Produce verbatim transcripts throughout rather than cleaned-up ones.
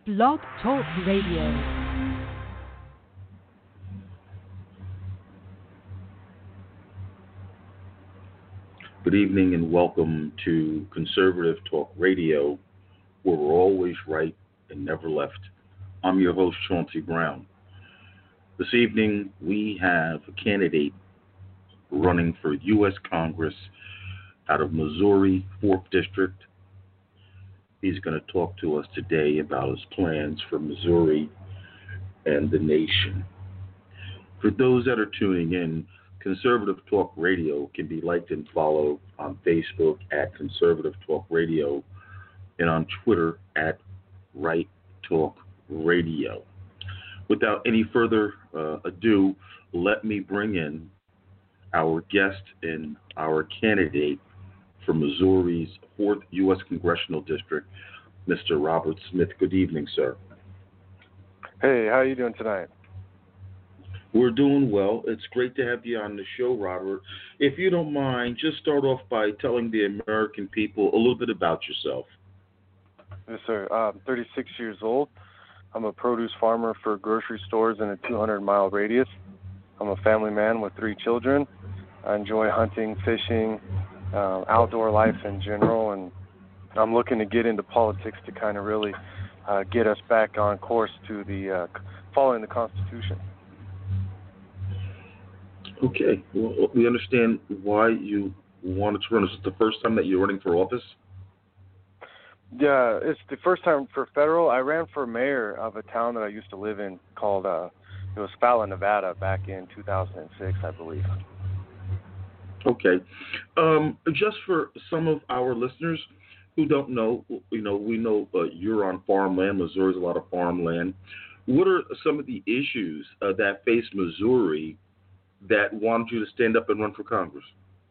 Blog Talk Radio. Good evening and welcome to Conservative Talk Radio, where we're always right and never left. I'm your host, Chauncey Brown. This evening, we have a candidate running for U S Congress out of Missouri, fourth District. He's going to talk to us today about his plans for Missouri and the nation. For those that are tuning in, Conservative Talk Radio can be liked and followed on Facebook at Conservative Talk Radio and on Twitter at Right Talk Radio. Without any further uh, ado, let me bring in our guest and our candidate for Missouri's fourth U S Congressional District, Mister Robert Smith. Good evening, sir. Hey, how are you doing tonight? We're doing well. It's great to have you on the show, Robert. If you don't mind, just start off by telling the American people a little bit about yourself. Yes, sir. I'm thirty-six years old. I'm a produce farmer for grocery stores in a two hundred mile radius. I'm a family man with three children. I enjoy hunting, fishing, uh, outdoor life in general, and I'm looking to get into politics to kind of really uh, get us back on course to the uh, following the Constitution. Okay. Well, we understand why you wanted to run. Is this the first time that you're running for office? Yeah, it's the first time for federal. I ran for mayor of a town that I used to live in called, uh, it was Fallon, Nevada, back in two thousand six, I believe. Okay. Um, just for some of our listeners who don't know, you know, we know uh, you're on farmland. Missouri's a lot of farmland. What are some of the issues uh, that face Missouri that wanted you to stand up and run for Congress?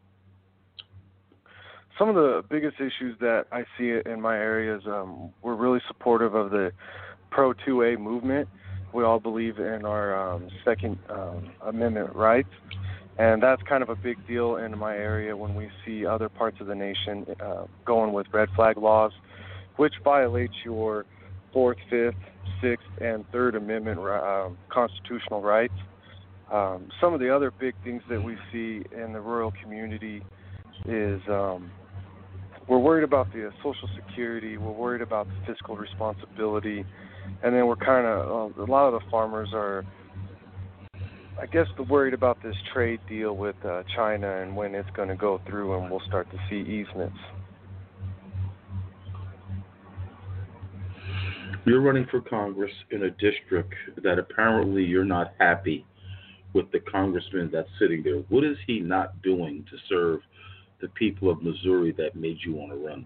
Some of the biggest issues that I see in my area is um, we're really supportive of the Pro two A movement. We all believe in our um, Second um, Amendment rights, and that's kind of a big deal in my area when we see other parts of the nation uh, going with red flag laws, which violates your Fourth, Fifth, Sixth, and Third Amendment uh, constitutional rights. Um, some of the other big things that we see in the rural community is um, we're worried about the uh, Social Security, we're worried about the fiscal responsibility, and then we're kind of, uh, a lot of the farmers are, I guess, they're worried about this trade deal with uh, China and when it's going to go through and we'll start to see easements. You're running for Congress in a district that apparently you're not happy with the congressman that's sitting there. What is he not doing to serve the people of Missouri that made you want to run?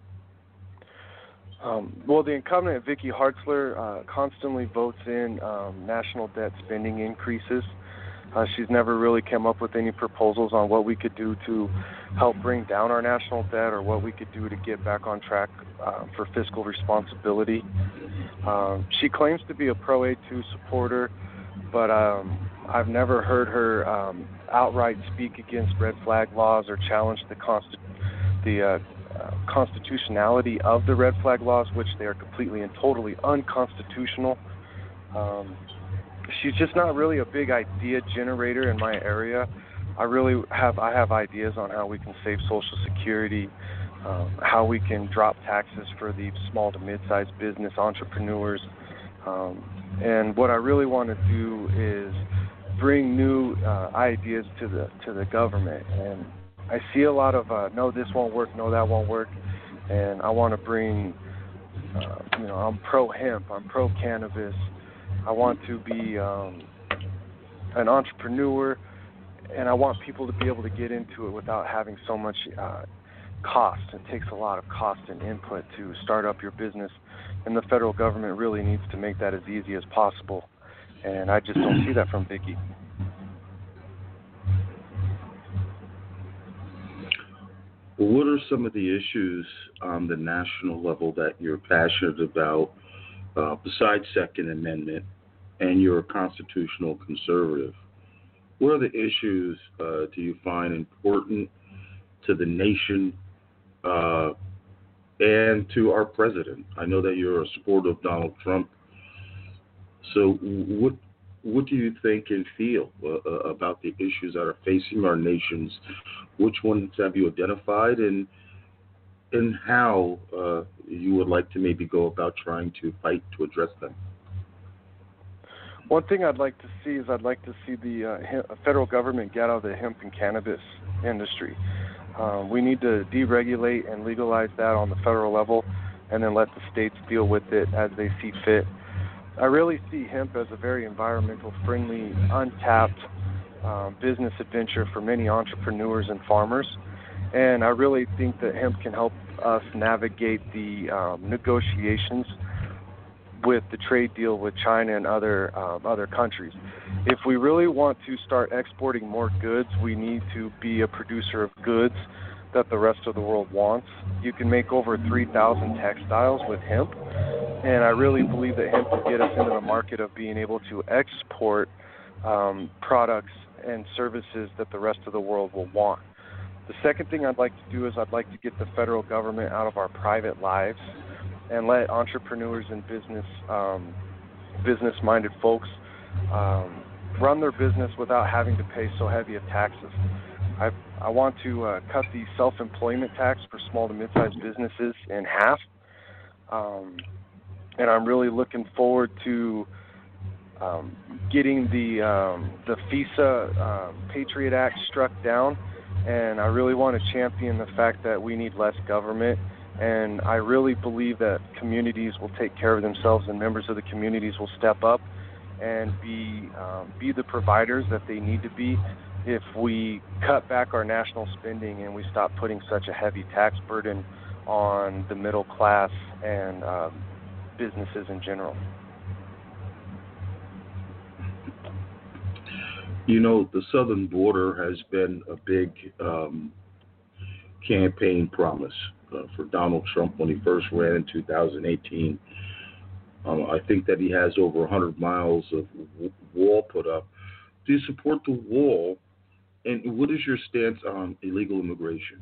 Um, well, the incumbent, Vicky Hartzler, uh, constantly votes in um, national debt spending increases. Uh, she's never really come up with any proposals on what we could do to help bring down our national debt or what we could do to get back on track uh, for fiscal responsibility. Um, she claims to be a Pro A two supporter, but um, I've never heard her um, outright speak against red flag laws or challenge the consti- the uh, uh, constitutionality of the red flag laws, which they are completely and totally unconstitutional. Um, she's just not really a big idea generator in my area. I really have I have ideas on how we can save Social Security, um, how we can drop taxes for the small to mid-sized business entrepreneurs. Um, and what I really want to do is bring new uh, ideas to the to the government. And I see a lot of uh, no, this won't work, no, that won't work. And I want to bring, uh, you know, I'm pro-hemp, I'm pro-cannabis. I want to be um, an entrepreneur, and I want people to be able to get into it without having so much uh, cost. It takes a lot of cost and input to start up your business, and the federal government really needs to make that as easy as possible. And I just don't see that from Vicky. What are some of the issues on the national level that you're passionate about, uh, besides Second Amendment, and you're a constitutional conservative? What are the issues uh, do you find important to the nation uh, and to our president. I know that you're a supporter of Donald Trump. So what what do you think and feel uh, about the issues that are facing our nations? Which ones have you identified, and and how uh, you would like to maybe go about trying to fight to address them? One thing I'd like to see is I'd like to see the uh, hemp, federal government get out of the hemp and cannabis industry. Um, we need to deregulate and legalize that on the federal level, and then let the states deal with it as they see fit. I really see hemp as a very environmental friendly, untapped um, business adventure for many entrepreneurs and farmers. And I really think that hemp can help us navigate the um, negotiations with the trade deal with China and other um, other countries. If we really want to start exporting more goods, we need to be a producer of goods that the rest of the world wants. You can make over three thousand textiles with hemp, and I really believe that hemp will get us into the market of being able to export um, products and services that the rest of the world will want. The second thing I'd like to do is I'd like to get the federal government out of our private lives and let entrepreneurs and business um, business-minded folks um, run their business without having to pay so heavy of taxes. I I want to uh, cut the self-employment tax for small to mid-sized businesses in half, um, and I'm really looking forward to um, getting the um, the FISA uh, Patriot Act struck down, and I really want to champion the fact that we need less government. And I really believe that communities will take care of themselves, and members of the communities will step up and be um, be the providers that they need to be if we cut back our national spending and we stop putting such a heavy tax burden on the middle class and um, businesses in general. You know, the southern border has been a big um, campaign promise uh, for Donald Trump when he first ran in two thousand eighteen. Um, I think that he has over one hundred miles of w- wall put up. Do you support the wall? And what is your stance on illegal immigration?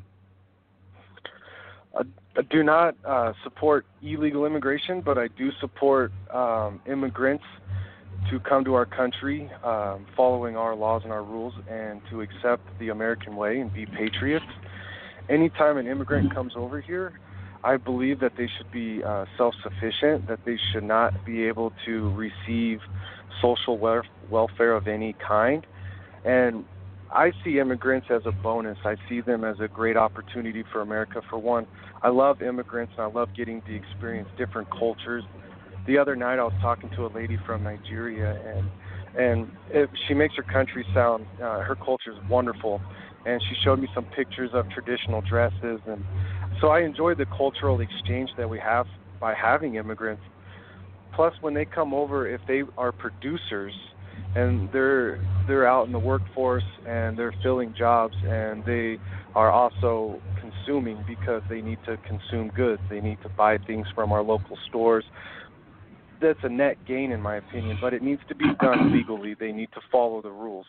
I, I do not uh, support illegal immigration, but I do support um, immigrants to come to our country um, following our laws and our rules and to accept the American way and be patriots. Anytime an immigrant comes over here, I believe that they should be uh, self-sufficient, that they should not be able to receive social wel- welfare of any kind. And I see immigrants as a bonus. I see them as a great opportunity for America. For one, I love immigrants and I love getting to experience different cultures. The other night I was talking to a lady from Nigeria, and and it, she makes her country sound, uh, her culture is wonderful. And she showed me some pictures of traditional dresses. And so I enjoy the cultural exchange that we have by having immigrants. Plus, when they come over, if they are producers and they're they're out in the workforce and they're filling jobs and they are also consuming because they need to consume goods, they need to buy things from our local stores, that's a net gain in my opinion, but it needs to be done legally. They need to follow the rules.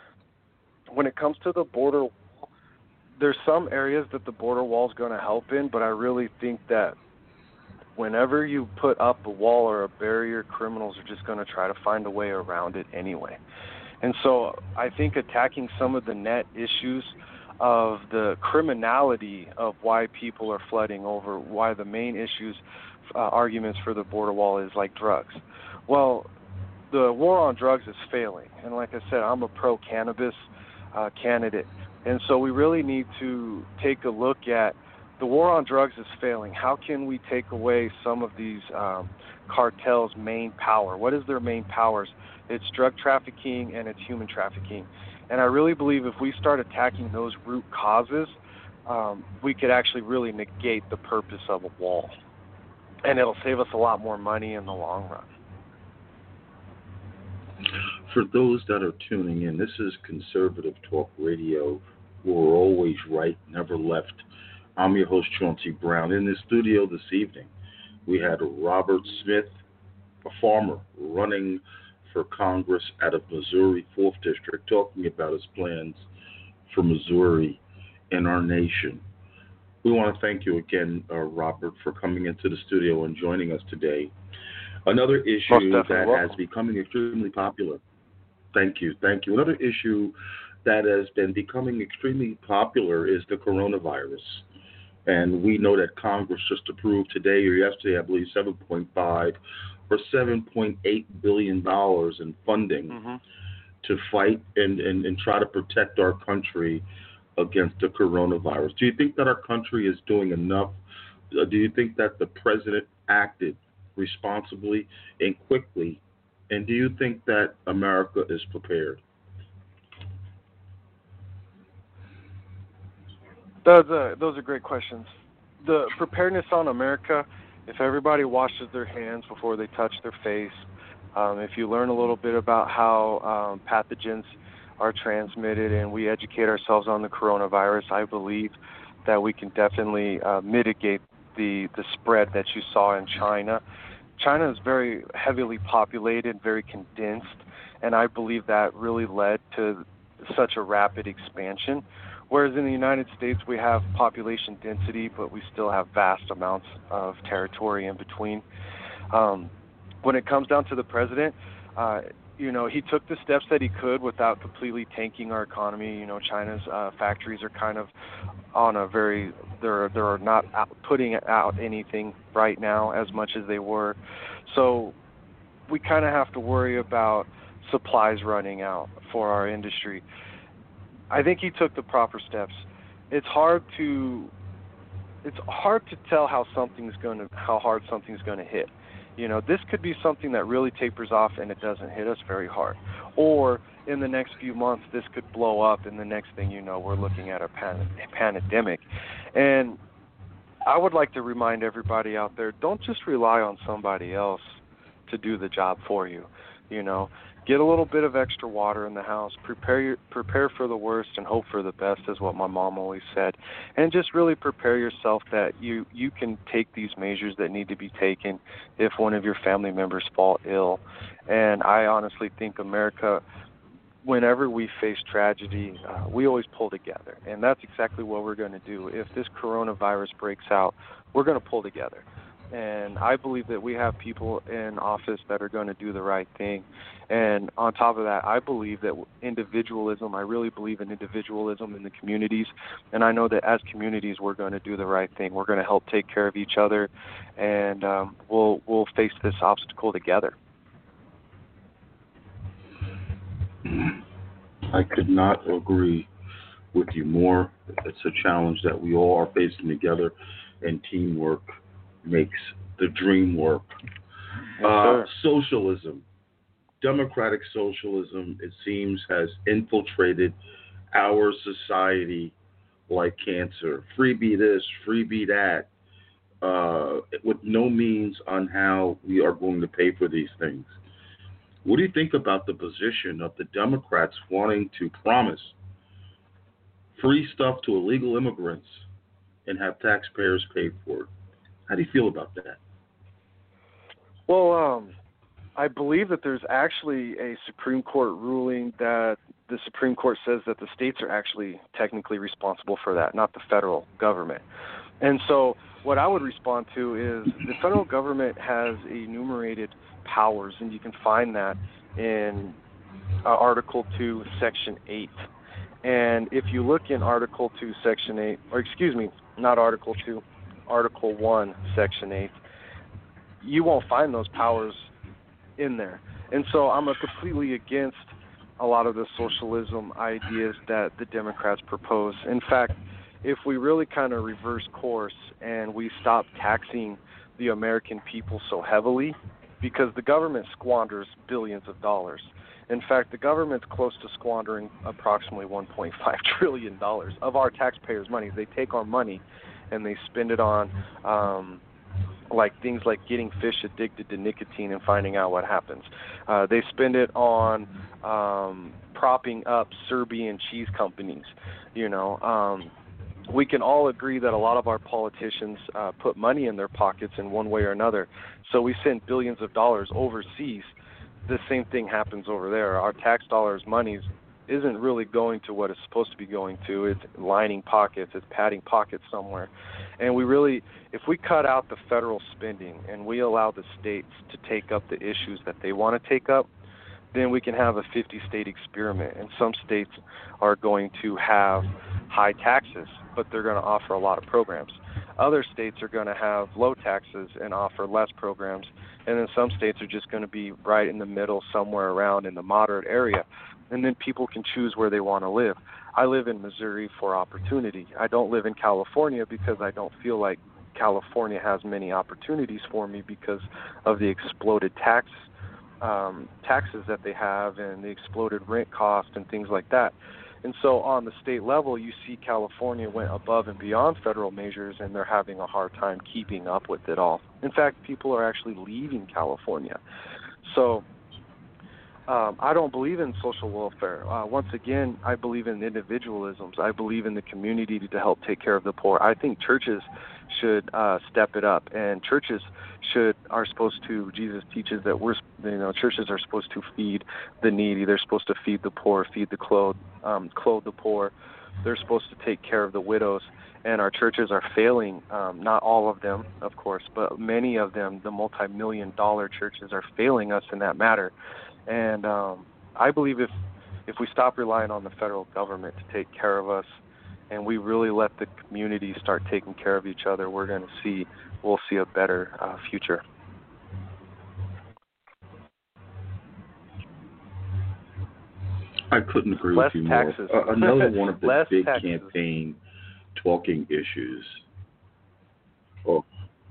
When it comes to the border wall, there's some areas that the border wall is going to help in, but I really think that whenever you put up a wall or a barrier, criminals are just going to try to find a way around it anyway. And so I think attacking some of the net issues of the criminality of why people are flooding over, why the main issues, uh, arguments for the border wall is like drugs. Well, the war on drugs is failing. And like I said, I'm a pro-cannabis uh, candidate. And so we really need to take a look at the war on drugs is failing. How can we take away some of these um, cartels' main power? What is their main powers? It's drug trafficking and it's human trafficking. And I really believe if we start attacking those root causes, um, we could actually really negate the purpose of a wall. And it'll save us a lot more money in the long run. For those that are tuning in, this is Conservative Talk Radio. We're always right, never left. I'm your host, Chauncey Brown. In the studio this evening, we had Robert Smith, a farmer running for Congress out of Missouri, fourth District, talking about his plans for Missouri and our nation. We want to thank you again, uh, Robert, for coming into the studio and joining us today. Another issue that welcome. has becoming extremely popular. Thank you, thank you. Another issue that has been becoming extremely popular is the coronavirus. And we know that Congress just approved today or yesterday, I believe, seven point five or seven point eight billion dollars in funding Mm-hmm. to fight and, and, and try to protect our country against the coronavirus. Do you think that our country is doing enough? Uh, Do you think that the president acted responsibly and quickly? And do you think that America is prepared? Those are, those are great questions. The preparedness on America, if everybody washes their hands before they touch their face, um, if you learn a little bit about how um, pathogens are transmitted and we educate ourselves on the coronavirus, I believe that we can definitely uh, mitigate the, the spread that you saw in China. China is very heavily populated, very condensed, and I believe that really led to such a rapid expansion. Whereas in the United States, we have population density, but we still have vast amounts of territory in between. Um, when it comes down to the president, uh, you know, he took the steps that he could without completely tanking our economy. You know, China's uh, factories are kind of on a very, they're, they're not out putting out anything right now as much as they were. So we kind of have to worry about supplies running out for our industry. I think he took the proper steps. It's hard to it's hard to tell how something's going to how hard something's going to hit. You know, this could be something that really tapers off and it doesn't hit us very hard. Or in the next few months, this could blow up, and the next thing you know, we're looking at a, pan- a pandemic. And I would like to remind everybody out there, don't just rely on somebody else to do the job for you. You know, get a little bit of extra water in the house, prepare your, prepare for the worst and hope for the best is what my mom always said. And just really prepare yourself that you, you can take these measures that need to be taken if one of your family members fall ill. And I honestly think America, whenever we face tragedy, uh, we always pull together. And that's exactly what we're going to do. If this coronavirus breaks out, we're going to pull together. And I believe that we have people in office that are going to do the right thing. And on top of that, I believe that individualism, I really believe in individualism in the communities. And I know that as communities, we're going to do the right thing. We're going to help take care of each other, and um, we'll we'll face this obstacle together. I could not agree with you more. It's a challenge that we all are facing together, and teamwork makes the dream work. Yes, uh, socialism, democratic socialism, it seems, has infiltrated our society like cancer. Freebie this, freebie that, uh, with no means on how we are going to pay for these things. What do you think about the position of the Democrats wanting to promise free stuff to illegal immigrants and have taxpayers pay for it? How do you feel about that? Well, um, I believe that there's actually a Supreme Court ruling that the Supreme Court says that the states are actually technically responsible for that, not the federal government. And so what I would respond to is the federal government has enumerated powers, and you can find that in uh, Article two, Section eight. And if you look in Article two, Section eight, or excuse me, not Article two, Article one, Section eight, you won't find those powers in there. And so I'm a completely against a lot of the socialism ideas that the Democrats propose. In fact, if we really kind of reverse course and we stop taxing the American people so heavily, because the government squanders billions of dollars. In fact, the government's close to squandering approximately one point five trillion dollars of our taxpayers' money. They take our money and they spend it on um, like things like getting fish addicted to nicotine and finding out what happens. Uh, they spend it on um, propping up Serbian cheese companies. You know, um, we can all agree that a lot of our politicians uh, put money in their pockets in one way or another. So we send billions of dollars overseas. The same thing happens over there. Our tax dollars' money isn't really going to what it's supposed to be going to. It's lining pockets, it's padding pockets somewhere. And we really, if we cut out the federal spending and we allow the states to take up the issues that they want to take up, then we can have a fifty-state experiment. And some states are going to have high taxes, but they're going to offer a lot of programs. Other states are going to have low taxes and offer less programs. And then some states are just going to be right in the middle, somewhere around in the moderate area. And then people can choose where they want to live. I live in Missouri for opportunity. I don't live in California because I don't feel like California has many opportunities for me because of the exploded tax um, taxes that they have and the exploded rent cost and things like that. And so on the state level, you see California went above and beyond federal measures, and they're having a hard time keeping up with it all. In fact, people are actually leaving California. So um, I don't believe in social welfare. Uh, once again, I believe in individualisms. I believe in the community to help take care of the poor. I think churches should uh, step it up, and churches should are supposed to. Jesus teaches that we're, you know, churches are supposed to feed the needy. They're supposed to feed the poor, feed the clothed, um, clothe the poor. They're supposed to take care of the widows. And our churches are failing. Um, not all of them, of course, but many of them, the multi-million dollar churches, are failing us in that matter. And um, I believe if if we stop relying on the federal government to take care of us, and we really let the community start taking care of each other, we're going to see, we'll see a better uh, future. I couldn't agree Less with you taxes. more. Uh, another one of the Less big taxes. campaign talking issues, oh,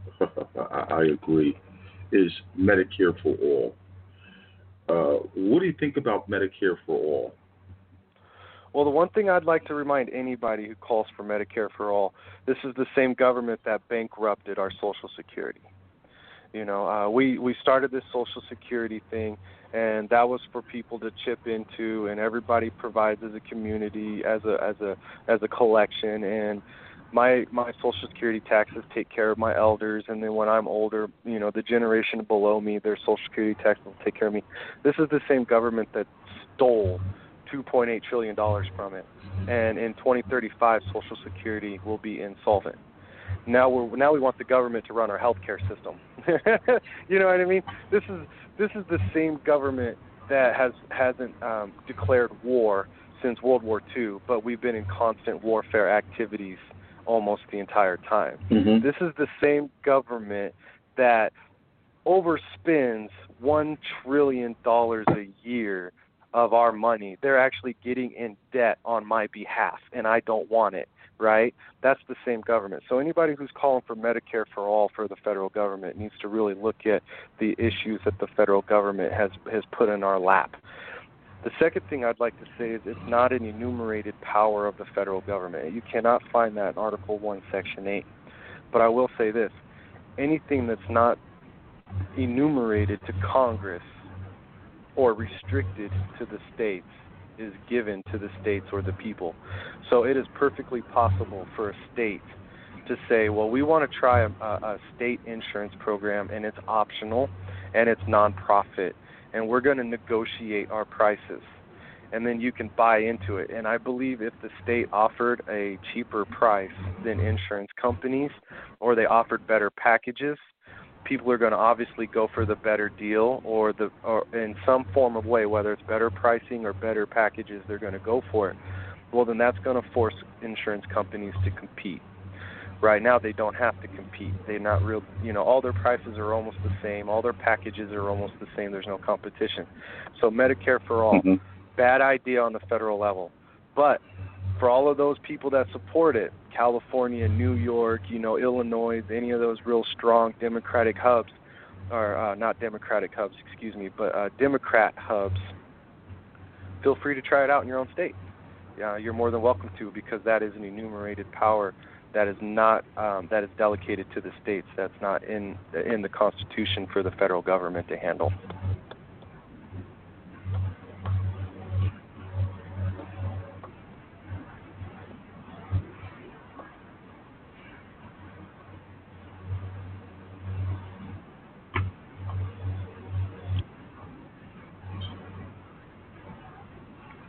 I I agree, is Medicare for all. Uh, what do you think about Medicare for all? Well, the one thing I'd like to remind anybody who calls for Medicare for all, this is the same government that bankrupted our Social Security. You know, uh, we, we started this Social Security thing, and that was for people to chip into, and everybody provides as a community, as a as a as a collection. And my my Social Security taxes take care of my elders, and then when I'm older, you know, the generation below me, their Social Security tax will take care of me. This is the same government that stole two point eight trillion dollars from it, and in twenty thirty-five, Social Security will be insolvent. Now we're now we want the government to run our healthcare system. You know what I mean? This is this is the same government that has hasn't um, declared war since World War Two, but we've been in constant warfare activities almost the entire time. Mm-hmm. This is the same government that overspends one trillion dollars a year of our money. They're actually getting in debt on my behalf, and I don't want it, right? That's the same government. So anybody who's calling for Medicare for all for the federal government needs to really look at the issues that the federal government has, has put in our lap. The second thing I'd like to say is it's not an enumerated power of the federal government. You cannot find that in Article one, Section eight. But I will say this, anything that's not enumerated to Congress or restricted to the states is given to the states or the people. So it is perfectly possible for a state to say, well, we want to try a, a state insurance program, and it's optional, and it's nonprofit, and we're going to negotiate our prices, and then you can buy into it. And I believe if the state offered a cheaper price than insurance companies, or they offered better packages, people are going to obviously go for the better deal, or the or in some form of way, whether it's better pricing or better packages, they're going to go for it. Well, then that's going to force insurance companies to compete. Right now, they don't have to compete. They're not real, you know, all their prices are almost the same. All their packages are almost the same. There's no competition. So Medicare for all, Mm-hmm. bad idea on the federal level. But for all of those people that support it, California, New York, you know, Illinois, any of those real strong Democratic hubs, or uh, not Democratic hubs, excuse me, but uh, Democrat hubs, feel free to try it out in your own state. Yeah, you're more than welcome to, because that is an enumerated power that is not um, that is delegated to the states. That's not in in the Constitution for the federal government to handle.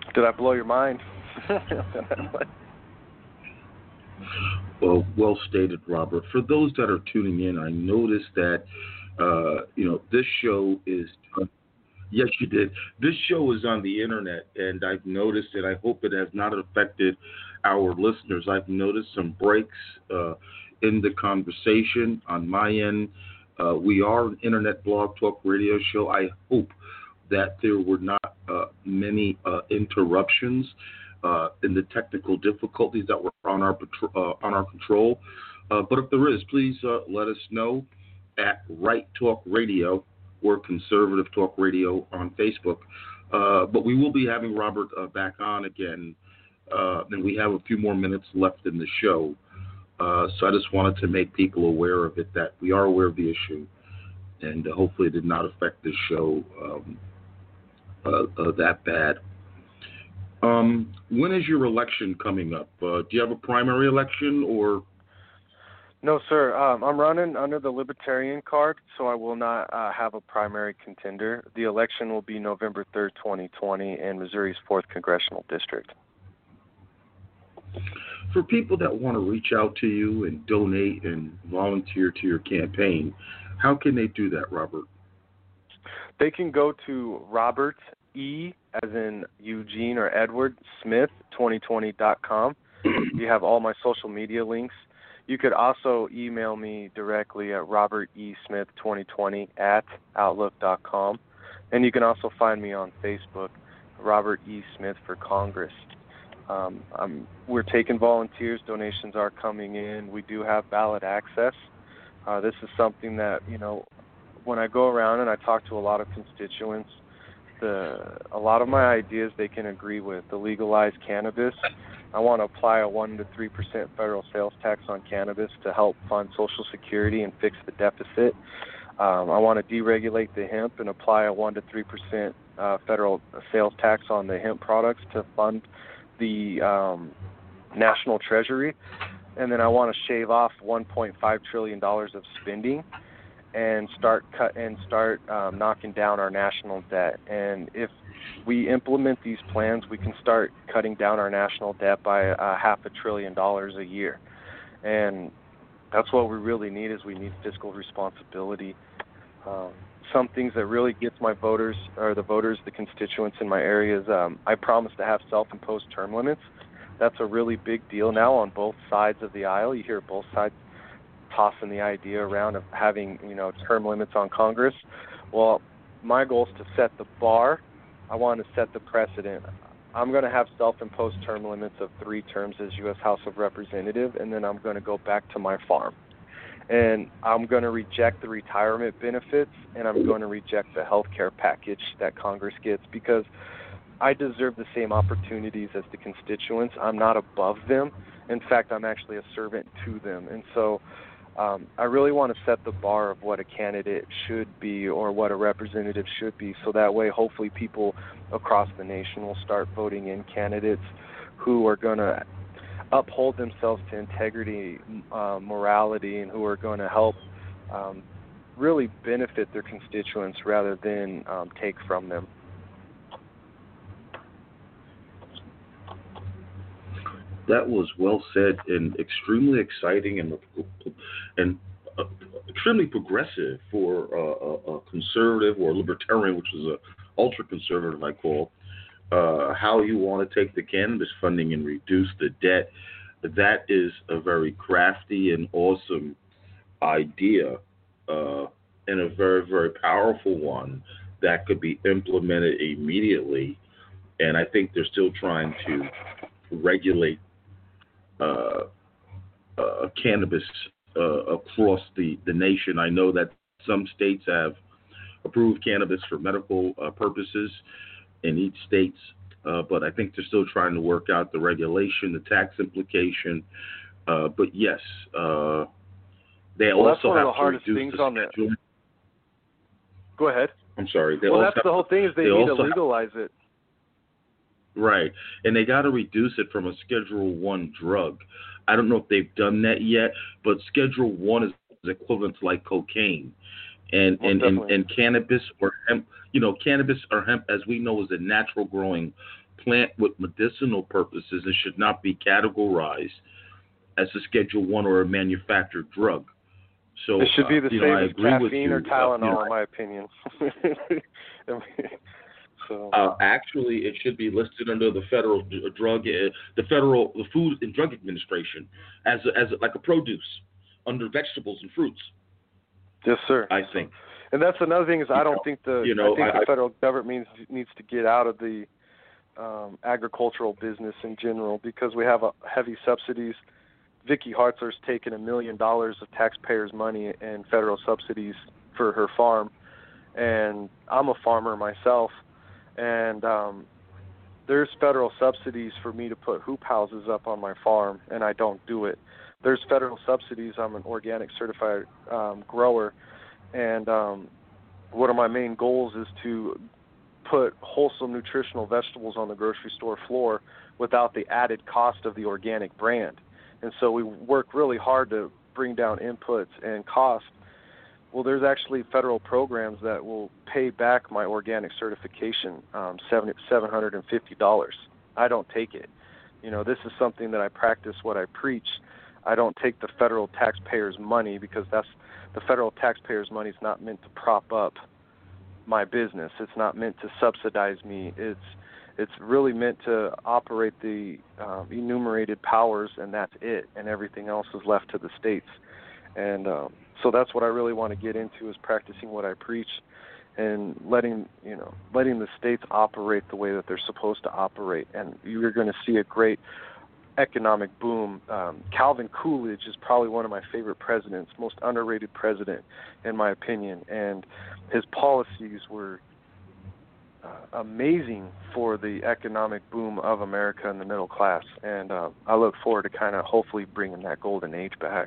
Did I blow your mind? Well, well stated, Robert. For those that are tuning in, I noticed that uh, you know this show is. Uh, yes, you did. This show is on the internet, and I've noticed it. I hope it has not affected our listeners. I've noticed some breaks uh, in the conversation on my end. Uh, we are an internet blog talk radio show. I hope that there were not uh, many uh, interruptions uh, in the technical difficulties that were on our patro- uh, on our control. Uh, but if there is, please uh, let us know at Right Talk Radio or Conservative Talk Radio on Facebook. Uh, but we will be having Robert uh, back on again, uh, and we have a few more minutes left in the show. Uh, so I just wanted to make people aware of it, that we are aware of the issue, and uh, hopefully it did not affect the show um, uh, uh, that bad. Um, when is your election coming up? Uh, do you have a primary election or? No, sir. Um, I'm running under the Libertarian card, so I will not uh, have a primary contender. The election will be November third, twenty twenty, in Missouri's fourth Congressional District. For people that want to reach out to you and donate and volunteer to your campaign, how can they do that, Robert? They can go to Robert E, as in Eugene or Edward, Smith, twenty twenty dot com. You have all my social media links. You could also email me directly at robert e smith twenty twenty at outlook dot com. And you can also find me on Facebook, Robert E. Smith for Congress. Um, I'm, we're taking volunteers. Donations are coming in. We do have ballot access. Uh, this is something that, you know, when I go around and I talk to a lot of constituents, the a lot of my ideas they can agree with. The legalized cannabis. I want to apply a one to three percent federal sales tax on cannabis to help fund Social Security and fix the deficit. Um, I want to deregulate the hemp and apply a one to three percent uh, federal sales tax on the hemp products to fund the um, national treasury. And then I want to shave off one point five trillion dollars of spending and start cut and start um, knocking down our national debt. And if we implement these plans, we can start cutting down our national debt by uh, half a trillion dollars a year. And that's what we really need, is we need fiscal responsibility. Um, some things that really gets my voters, or the voters, the constituents in my area, is um, I promise to have self-imposed term limits. That's a really big deal now on both sides of the aisle. You hear both sides tossing the idea around of having, you know, term limits on Congress. Well, my goal is to set the bar. I want to set the precedent. I'm going to have self-imposed term limits of three terms as U S House of Representative, and then I'm going to go back to my farm. And I'm going to reject the retirement benefits, and I'm going to reject the health care package that Congress gets, because I deserve the same opportunities as the constituents. I'm not above them. In fact, I'm actually a servant to them. And so um, I really want to set the bar of what a candidate should be, or what a representative should be, so that way hopefully people across the nation will start voting in candidates who are going to uphold themselves to integrity, uh, morality, and who are going to help um, really benefit their constituents rather than um, take from them. That was well said and extremely exciting and and uh, extremely progressive for uh, a, a conservative or libertarian, which is a ultra conservative, I call. Uh, how you want to take the cannabis funding and reduce the debt. That is a very crafty and awesome idea, uh, and a very, very powerful one that could be implemented immediately. And I think they're still trying to regulate uh, uh, cannabis uh, across the, the nation. I know that some states have approved cannabis for medical uh, purposes in each state, uh, but I think they're still trying to work out the regulation, the tax implication. Uh, but yes, uh, they well, also have the to reduce the on schedule. The... Go ahead. I'm sorry. They well, also that's have, the whole thing, is they, they need to also legalize have, it. Right, and they got to reduce it from a Schedule One drug. I don't know if they've done that yet, but Schedule One is equivalent to like cocaine. And, and, and, and cannabis or hemp, you know, cannabis or hemp, as we know, is a natural growing plant with medicinal purposes and should not be categorized as a Schedule One or a manufactured drug. So it should be the uh, you same know, I as agree with caffeine you. or Tylenol, uh, you know, in my opinion. I mean, so. uh, actually, it should be listed under the federal d- drug, uh, the federal the Food and Drug Administration, as a, as a, like a produce under vegetables and fruits. Yes, sir. I think. And that's another thing is I don't think the you know, I think I, the federal government means, needs to get out of the um, agricultural business in general, because we have a heavy subsidies. Vicky Hartzler's taken a million dollars of taxpayers' money and federal subsidies for her farm, and I'm a farmer myself, and um, there's federal subsidies for me to put hoop houses up on my farm, and I don't do it. There's federal subsidies. I'm an organic certified um, grower, and um, one of my main goals is to put wholesome nutritional vegetables on the grocery store floor without the added cost of the organic brand. And so we work really hard to bring down inputs and costs. Well, there's actually federal programs that will pay back my organic certification, um, seven hundred fifty dollars. I don't take it. You know, this is something that I practice what I preach. I don't take the federal taxpayers' money, because that's the federal taxpayers' money is not meant to prop up my business. It's not meant to subsidize me. It's It's really meant to operate the um, enumerated powers, and that's it, and everything else is left to the states. And um, so that's what I really want to get into, is practicing what I preach and letting you know letting the states operate the way that they're supposed to operate. And you're going to see a great economic boom. Um, Calvin Coolidge is probably one of my favorite presidents, most underrated president, in my opinion, and his policies were Uh, amazing for the economic boom of America and the middle class, and uh, I look forward to kind of hopefully bringing that golden age back.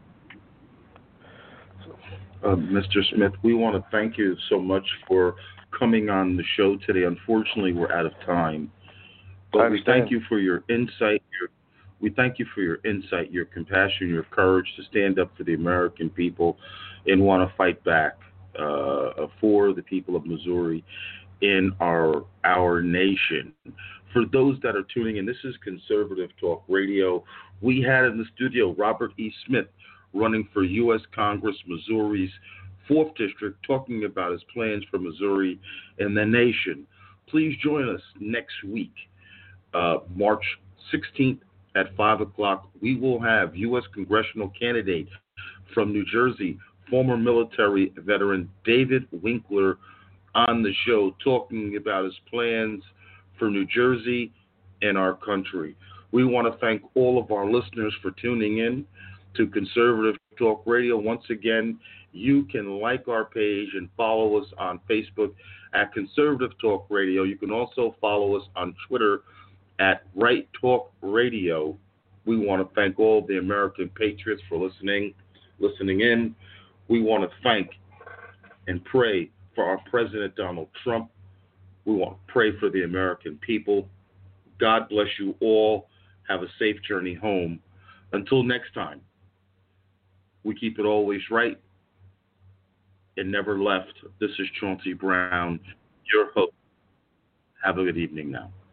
So. Uh, Mister Smith, we want to thank you so much for coming on the show today. Unfortunately, we're out of time, but we thank you for your insight. Your, we thank you for your insight, your compassion, your courage to stand up for the American people and want to fight back uh, for the people of Missouri in our our nation. For those that are tuning in, this is Conservative Talk Radio. We had in the studio Robert E. Smith, running for U S Congress, Missouri's fourth District, talking about his plans for Missouri and the nation. Please join us next week, uh, March sixteenth at five o'clock. We will have U S congressional candidate from New Jersey, former military veteran David Winkler, on the show, talking about his plans for New Jersey and our country. We want to thank all of our listeners for tuning in to Conservative Talk Radio. Once again, you can like our page and follow us on Facebook at Conservative Talk Radio. You can also follow us on Twitter at Right Talk Radio. We want to thank all the American patriots for listening, listening in. We want to thank and pray for our President Donald Trump. We want to pray for the American people. God bless you all. Have a safe journey home. Until next time, we keep it always right and never left. This is Chauncey Brown, your host. Have a good evening now.